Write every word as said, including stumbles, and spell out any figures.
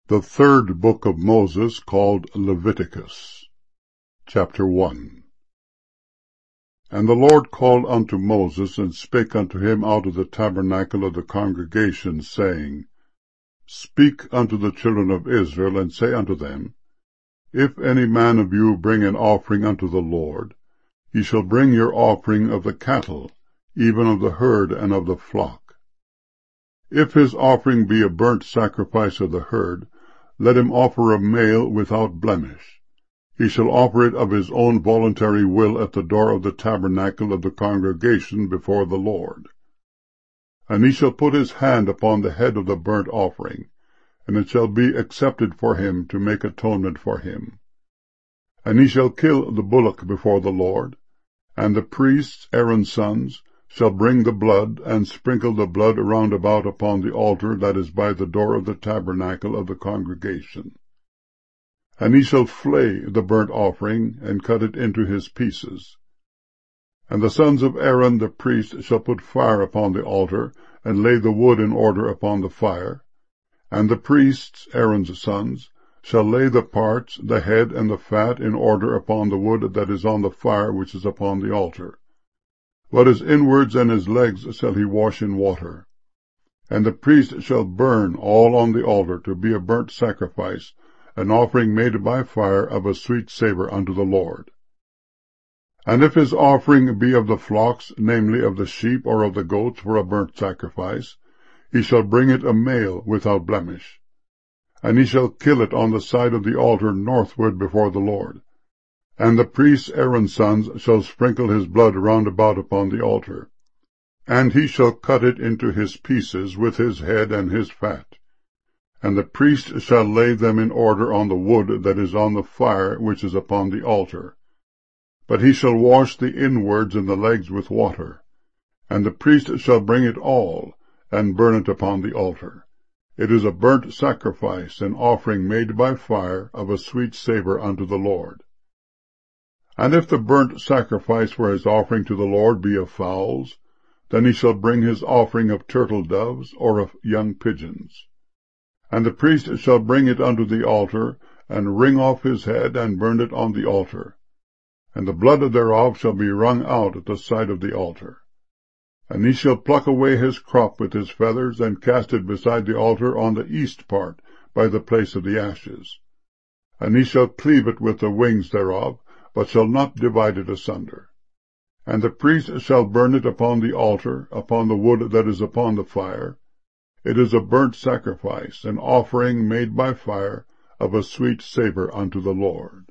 The third book of Moses, called Leviticus. Chapter one. And the Lord called unto Moses, and spake unto him out of the tabernacle of the congregation, saying, Speak unto the children of Israel, and say unto them, If any man of you bring an offering unto the Lord, ye shall bring your offering of the cattle, even of the herd and of the flock. If his offering be a burnt sacrifice of the herd, let him offer a male without blemish. He shall offer it of his own voluntary will at the door of the tabernacle of the congregation before the Lord. And he shall put his hand upon the head of the burnt offering, and it shall be accepted for him to make atonement for him. And he shall kill the bullock before the Lord, and the priests, Aaron's sons, shall bring the blood, and sprinkle the blood round about upon the altar that is by the door of the tabernacle of the congregation. And he shall flay the burnt offering, and cut it into his pieces. And the sons of Aaron the priest shall put fire upon the altar, and lay the wood in order upon the fire. And the priests, Aaron's sons, shall lay the parts, the head, and the fat in order upon the wood that is on the fire which is upon the altar. But his inwards and his legs shall he wash in water. And the priest shall burn all on the altar to be a burnt sacrifice, an offering made by fire of a sweet savour unto the Lord. And if his offering be of the flocks, namely of the sheep or of the goats for a burnt sacrifice, he shall bring it a male without blemish. And he shall kill it on the side of the altar northward before the Lord. And the priests Aaron's sons shall sprinkle his blood round about upon the altar. And he shall cut it into his pieces with his head and his fat. And the priest shall lay them in order on the wood that is on the fire which is upon the altar. But he shall wash the inwards and the legs with water. And the priest shall bring it all, and burn it upon the altar. It is a burnt sacrifice, an offering made by fire of a sweet savour unto the Lord. And if the burnt sacrifice for his offering to the Lord be of fowls, then he shall bring his offering of turtle doves or of young pigeons. And the priest shall bring it unto the altar, and wring off his head, and burn it on the altar. And the blood thereof shall be wrung out at the side of the altar. And he shall pluck away his crop with his feathers, and cast it beside the altar on the east part, by the place of the ashes. And he shall cleave it with the wings thereof, but shall not divide it asunder. And the priest shall burn it upon the altar, upon the wood that is upon the fire. It is a burnt sacrifice, an offering made by fire, of a sweet savour unto the Lord.